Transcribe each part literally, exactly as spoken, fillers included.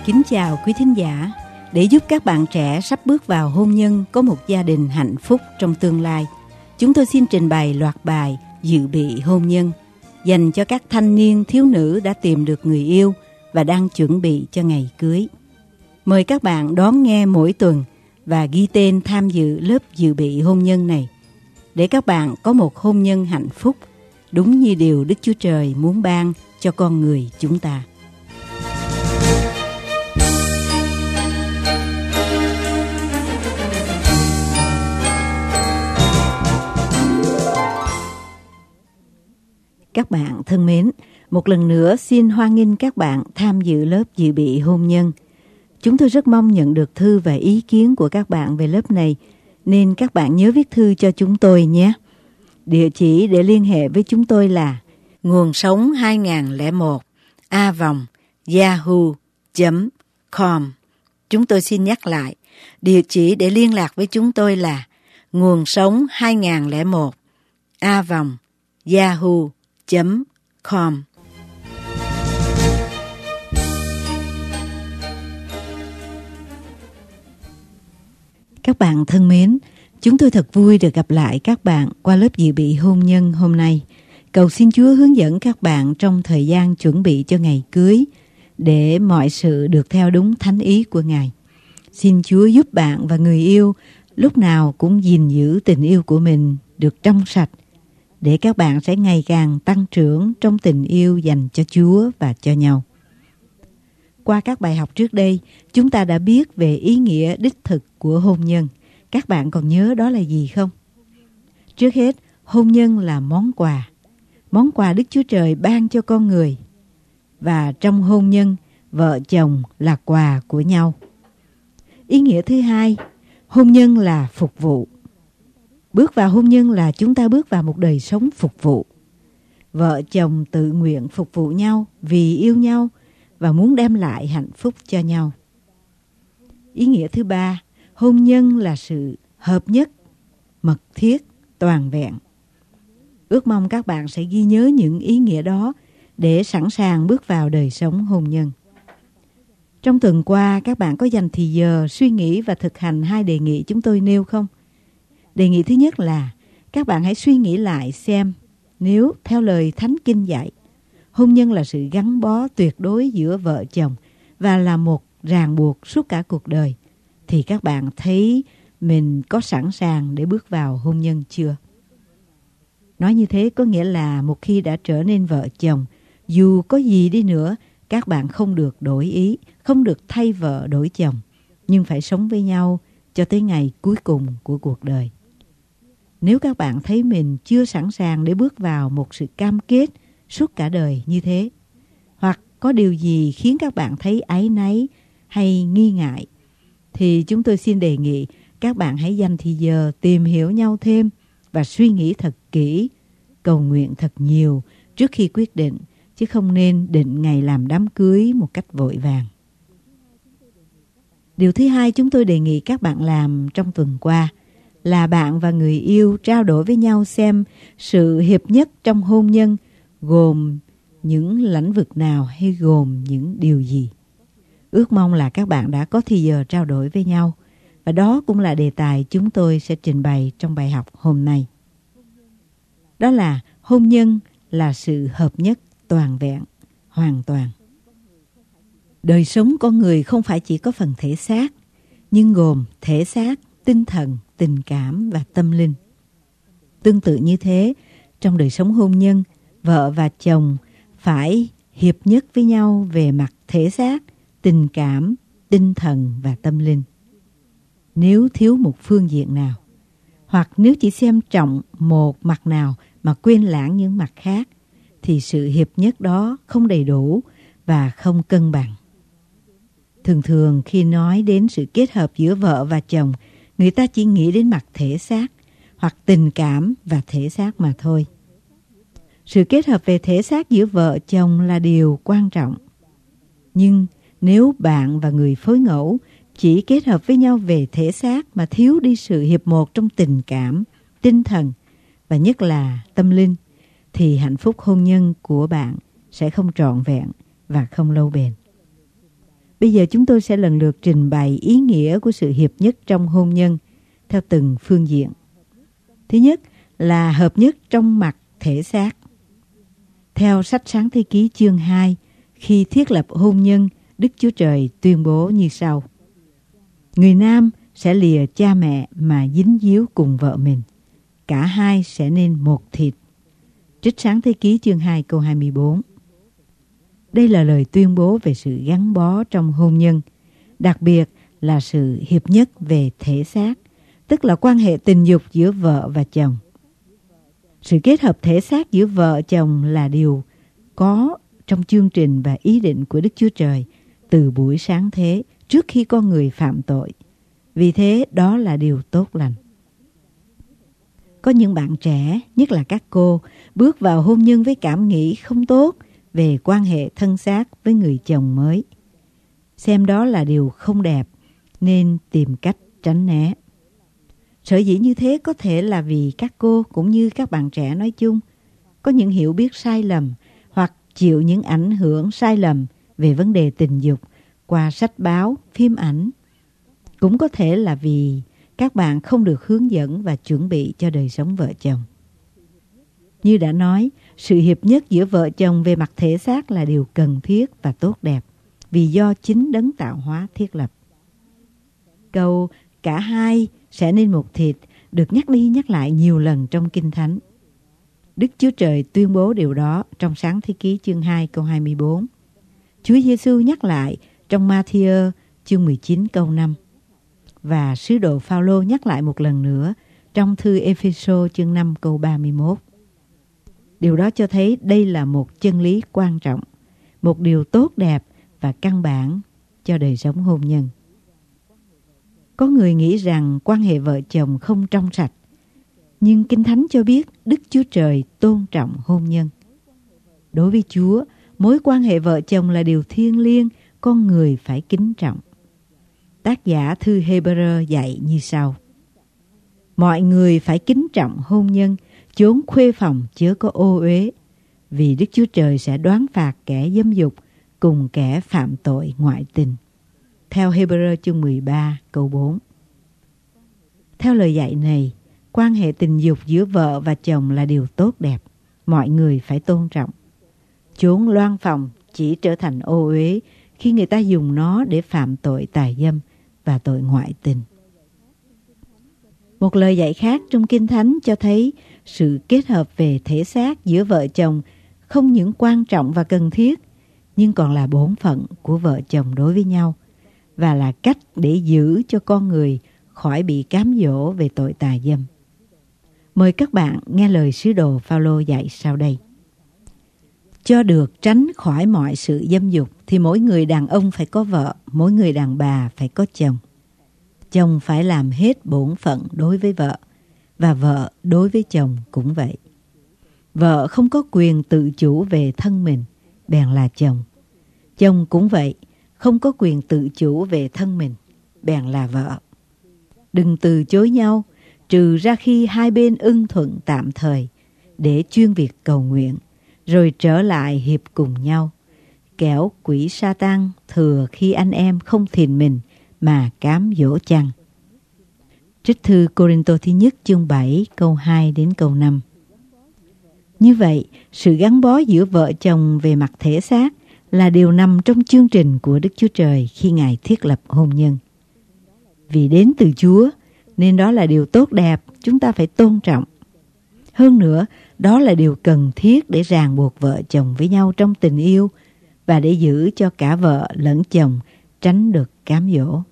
Kính chào quý thính giả. Để giúp các bạn trẻ sắp bước vào hôn nhân có một gia đình hạnh phúc trong tương lai, chúng tôi xin trình bày loạt bài dự bị hôn nhân dành cho các thanh niên thiếu nữ đã tìm được người yêu và đang chuẩn bị cho ngày cưới. Mời các bạn đón nghe mỗi tuần và ghi tên tham dự lớp dự bị hôn nhân này để các bạn có một hôn nhân hạnh phúc đúng như điều Đức Chúa Trời muốn ban cho con người chúng ta. Các bạn thân mến, một lần nữa xin hoan nghênh các bạn tham dự lớp dự bị hôn nhân. Chúng tôi rất mong nhận được thư và ý kiến của các bạn về lớp này, nên các bạn nhớ viết thư cho chúng tôi nhé. Địa chỉ để liên hệ với chúng tôi là nguồn sống hai không không một a vòng yahoo chấm com. Chúng tôi xin nhắc lại, địa chỉ để liên lạc với chúng tôi là nguồn sống hai không không một a vòng yahoo chấm com. Các bạn thân mến, chúng tôi thật vui được gặp lại các bạn qua lớp dự bị hôn nhân hôm nay. Cầu xin Chúa hướng dẫn các bạn trong thời gian chuẩn bị cho ngày cưới để mọi sự được theo đúng thánh ý của Ngài. Xin Chúa giúp bạn và người yêu lúc nào cũng gìn giữ tình yêu của mình được trong sạch, để các bạn sẽ ngày càng tăng trưởng trong tình yêu dành cho Chúa và cho nhau. Qua các bài học trước đây, chúng ta đã biết về ý nghĩa đích thực của hôn nhân. Các bạn còn nhớ đó là gì không? Trước hết, hôn nhân là món quà. Món quà Đức Chúa Trời ban cho con người. Và trong hôn nhân, vợ chồng là quà của nhau. Ý nghĩa thứ hai, hôn nhân là phục vụ. Bước vào hôn nhân là chúng ta bước vào một đời sống phục vụ. Vợ chồng tự nguyện phục vụ nhau vì yêu nhau và muốn đem lại hạnh phúc cho nhau. Ý nghĩa thứ ba, hôn nhân là sự hợp nhất, mật thiết, toàn vẹn. Ước mong các bạn sẽ ghi nhớ những ý nghĩa đó để sẵn sàng bước vào đời sống hôn nhân. Trong tuần qua, các bạn có dành thì giờ suy nghĩ và thực hành hai đề nghị chúng tôi nêu không? Đề nghị thứ nhất là các bạn hãy suy nghĩ lại xem nếu theo lời Thánh Kinh dạy, hôn nhân là sự gắn bó tuyệt đối giữa vợ chồng và là một ràng buộc suốt cả cuộc đời, thì các bạn thấy mình có sẵn sàng để bước vào hôn nhân chưa? Nói như thế có nghĩa là một khi đã trở nên vợ chồng, dù có gì đi nữa, các bạn không được đổi ý, không được thay vợ đổi chồng, nhưng phải sống với nhau cho tới ngày cuối cùng của cuộc đời. Nếu các bạn thấy mình chưa sẵn sàng để bước vào một sự cam kết suốt cả đời như thế, hoặc có điều gì khiến các bạn thấy áy náy hay nghi ngại, thì chúng tôi xin đề nghị các bạn hãy dành thời giờ tìm hiểu nhau thêm và suy nghĩ thật kỹ, cầu nguyện thật nhiều trước khi quyết định, chứ không nên định ngày làm đám cưới một cách vội vàng. Điều thứ hai chúng tôi đề nghị các bạn làm trong tuần qua là bạn và người yêu trao đổi với nhau xem sự hiệp nhất trong hôn nhân gồm những lĩnh vực nào hay gồm những điều gì. Ước mong là các bạn đã có thì giờ trao đổi với nhau, và đó cũng là đề tài chúng tôi sẽ trình bày trong bài học hôm nay. Đó là hôn nhân là sự hợp nhất toàn vẹn, hoàn toàn. Đời sống con người không phải chỉ có phần thể xác, nhưng gồm thể xác, tinh thần, tình cảm và tâm linh. Tương tự như thế, trong đời sống hôn nhân, vợ và chồng phải hiệp nhất với nhau về mặt thể xác, tình cảm, tinh thần và tâm linh. Nếu thiếu một phương diện nào, hoặc nếu chỉ xem trọng một mặt nào mà quên lãng những mặt khác, thì sự hiệp nhất đó không đầy đủ và không cân bằng. Thường thường khi nói đến sự kết hợp giữa vợ và chồng, người ta chỉ nghĩ đến mặt thể xác hoặc tình cảm và thể xác mà thôi. Sự kết hợp về thể xác giữa vợ chồng là điều quan trọng. Nhưng nếu bạn và người phối ngẫu chỉ kết hợp với nhau về thể xác mà thiếu đi sự hiệp một trong tình cảm, tinh thần và nhất là tâm linh, thì hạnh phúc hôn nhân của bạn sẽ không trọn vẹn và không lâu bền. Bây giờ chúng tôi sẽ lần lượt trình bày ý nghĩa của sự hiệp nhất trong hôn nhân theo từng phương diện. Thứ nhất là hợp nhất trong mặt thể xác. Theo sách Sáng Thế Ký chương hai, khi thiết lập hôn nhân, Đức Chúa Trời tuyên bố như sau: người nam sẽ lìa cha mẹ mà dính díu cùng vợ mình, cả hai sẽ nên một thịt. Trích Sáng Thế Ký chương hai câu hai mươi bốn. Đây là lời tuyên bố về sự gắn bó trong hôn nhân, đặc biệt là sự hiệp nhất về thể xác, tức là quan hệ tình dục giữa vợ và chồng. Sự kết hợp thể xác giữa vợ chồng là điều có trong chương trình và ý định của Đức Chúa Trời từ buổi sáng thế, trước khi con người phạm tội. Vì thế đó là điều tốt lành. Có những bạn trẻ, nhất là các cô, bước vào hôn nhân với cảm nghĩ không tốt về quan hệ thân xác với người chồng mới. Xem đó là điều không đẹp nên tìm cách tránh né. Sở dĩ như thế có thể là vì các cô cũng như các bạn trẻ nói chung có những hiểu biết sai lầm hoặc chịu những ảnh hưởng sai lầm về vấn đề tình dục qua sách báo, phim ảnh. Cũng có thể là vì các bạn không được hướng dẫn và chuẩn bị cho đời sống vợ chồng. Như đã nói, sự hiệp nhất giữa vợ chồng về mặt thể xác là điều cần thiết và tốt đẹp vì do chính đấng tạo hóa thiết lập. Câu cả hai sẽ nên một thịt được nhắc đi nhắc lại nhiều lần trong Kinh Thánh. Đức Chúa Trời tuyên bố điều đó trong Sáng Thế Ký chương hai câu hai mươi bốn. Chúa Giêsu nhắc lại trong Ma-thi-ơ chương mười chín câu năm. Và sứ đồ Phao-lô nhắc lại một lần nữa trong thư Ê-phê-sô chương năm câu ba mươi mốt. Điều đó cho thấy đây là một chân lý quan trọng, một điều tốt đẹp và căn bản cho đời sống hôn nhân. Có người nghĩ rằng quan hệ vợ chồng không trong sạch, nhưng Kinh Thánh cho biết Đức Chúa Trời tôn trọng hôn nhân. Đối với Chúa, mối quan hệ vợ chồng là điều thiêng liêng, con người phải kính trọng. Tác giả thư Hê-bơ-rơ dạy như sau: mọi người phải kính trọng hôn nhân, chốn khuê phòng chớ có ô uế, vì Đức Chúa Trời sẽ đoán phạt kẻ dâm dục cùng kẻ phạm tội ngoại tình. Theo Hê-bơ-rơ chương mười ba câu bốn. Theo lời dạy này, quan hệ tình dục giữa vợ và chồng là điều tốt đẹp, mọi người phải tôn trọng. Chốn loan phòng chỉ trở thành ô uế khi người ta dùng nó để phạm tội tà dâm và tội ngoại tình. Một lời dạy khác trong Kinh Thánh cho thấy sự kết hợp về thể xác giữa vợ chồng không những quan trọng và cần thiết, nhưng còn là bổn phận của vợ chồng đối với nhau và là cách để giữ cho con người khỏi bị cám dỗ về tội tà dâm. Mời các bạn nghe lời sứ đồ Phao-lô dạy sau đây. Cho được tránh khỏi mọi sự dâm dục thì mỗi người đàn ông phải có vợ, mỗi người đàn bà phải có chồng. Chồng phải làm hết bổn phận đối với vợ, và vợ đối với chồng cũng vậy. Vợ không có quyền tự chủ về thân mình, bèn là chồng. Chồng cũng vậy, không có quyền tự chủ về thân mình, bèn là vợ. Đừng từ chối nhau, trừ ra khi hai bên ưng thuận tạm thời, để chuyên việc cầu nguyện, rồi trở lại hiệp cùng nhau. Kẻo quỷ Sa-tan thừa khi anh em không thìn mình mà cám dỗ chăng. Trích thư Cô-rinh-tô thứ nhất chương bảy câu hai đến câu năm. Như vậy, sự gắn bó giữa vợ chồng về mặt thể xác là điều nằm trong chương trình của Đức Chúa Trời khi Ngài thiết lập hôn nhân. Vì đến từ Chúa, nên đó là điều tốt đẹp, chúng ta phải tôn trọng. Hơn nữa, đó là điều cần thiết để ràng buộc vợ chồng với nhau trong tình yêu và để giữ cho cả vợ lẫn chồng tránh được cám dỗ.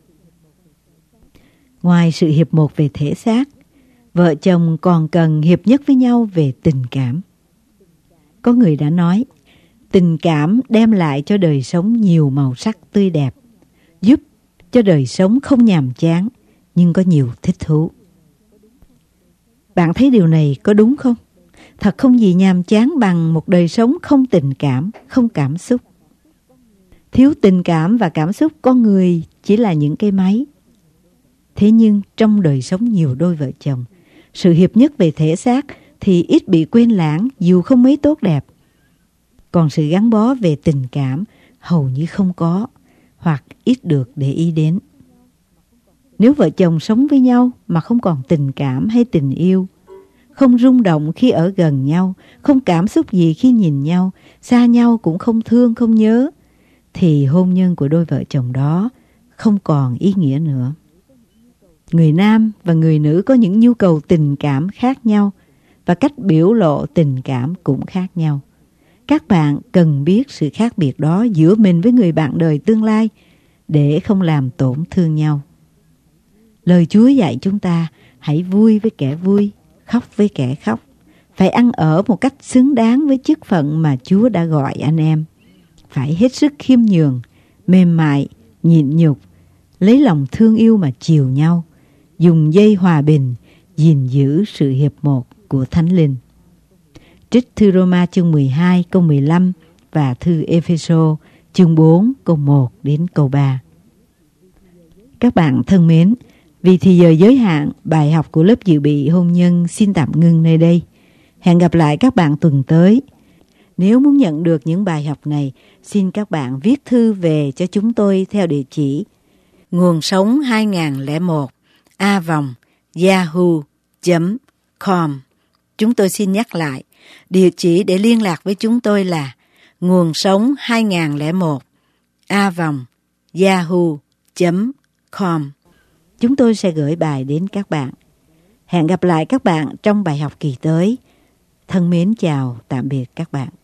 Ngoài sự hiệp một về thể xác, vợ chồng còn cần hiệp nhất với nhau về tình cảm. Có người đã nói, tình cảm đem lại cho đời sống nhiều màu sắc tươi đẹp, giúp cho đời sống không nhàm chán, nhưng có nhiều thích thú. Bạn thấy điều này có đúng không? Thật không gì nhàm chán bằng một đời sống không tình cảm, không cảm xúc. Thiếu tình cảm và cảm xúc con người chỉ là những cái máy. Thế nhưng trong đời sống nhiều đôi vợ chồng, sự hiệp nhất về thể xác thì ít bị quên lãng dù không mấy tốt đẹp. Còn sự gắn bó về tình cảm hầu như không có, hoặc ít được để ý đến. Nếu vợ chồng sống với nhau mà không còn tình cảm hay tình yêu, không rung động khi ở gần nhau, không cảm xúc gì khi nhìn nhau, xa nhau cũng không thương không nhớ, thì hôn nhân của đôi vợ chồng đó không còn ý nghĩa nữa. Người nam và người nữ có những nhu cầu tình cảm khác nhau và cách biểu lộ tình cảm cũng khác nhau. Các bạn cần biết sự khác biệt đó giữa mình với người bạn đời tương lai để không làm tổn thương nhau. Lời Chúa dạy chúng ta hãy vui với kẻ vui, khóc với kẻ khóc. Phải ăn ở một cách xứng đáng với chức phận mà Chúa đã gọi anh em. Phải hết sức khiêm nhường, mềm mại, nhịn nhục, lấy lòng thương yêu mà chiều nhau, dùng dây hòa bình, gìn giữ sự hiệp một của Thánh Linh. Trích thư Roma chương mười hai câu mười lăm và thư Ê-phê-sô chương bốn câu một đến câu ba. Các bạn thân mến, vì thì giờ giới hạn, bài học của lớp dự bị hôn nhân xin tạm ngưng nơi đây. Hẹn gặp lại các bạn tuần tới. Nếu muốn nhận được những bài học này, xin các bạn viết thư về cho chúng tôi theo địa chỉ nguồn sống hai không không một a vòng yahoo chấm com. Chúng tôi xin nhắc lại, địa chỉ để liên lạc với chúng tôi là nguồn sống hai không không một a vòng yahoo chấm com. Chúng tôi sẽ gửi bài đến các bạn. Hẹn gặp lại các bạn trong bài học kỳ tới. Thân mến chào, tạm biệt các bạn.